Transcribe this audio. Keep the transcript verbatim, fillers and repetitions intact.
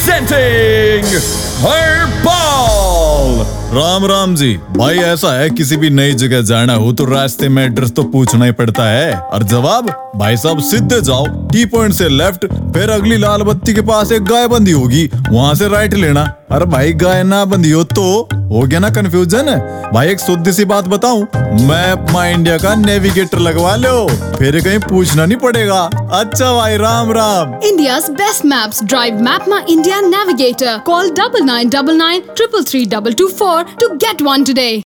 presenting herbal. Ram Ram ji भाई, ऐसा है किसी भी नई जगह जाना हो तो रास्ते में एड्रेस तो पूछना ही पड़ता है। और जवाब भाई साहब सीधे जाओ, टी पॉइंट से लेफ्ट, फिर अगली लाल बत्ती के पास एक गाय बंधी होगी, वहाँ से राइट लेना। अरे भाई गाय ना बंधी हो तो हो गया ना कंफ्यूजन। भाई एक शुद्ध सी बात बताऊं, मैप माई इंडिया का नेविगेटर लगवा लो, फिर कहीं पूछना नहीं पड़ेगा। अच्छा भाई Ram Ram. India's best maps. Drive Mapma India Navigator. Call double nine double nine triple three double two four to get one today.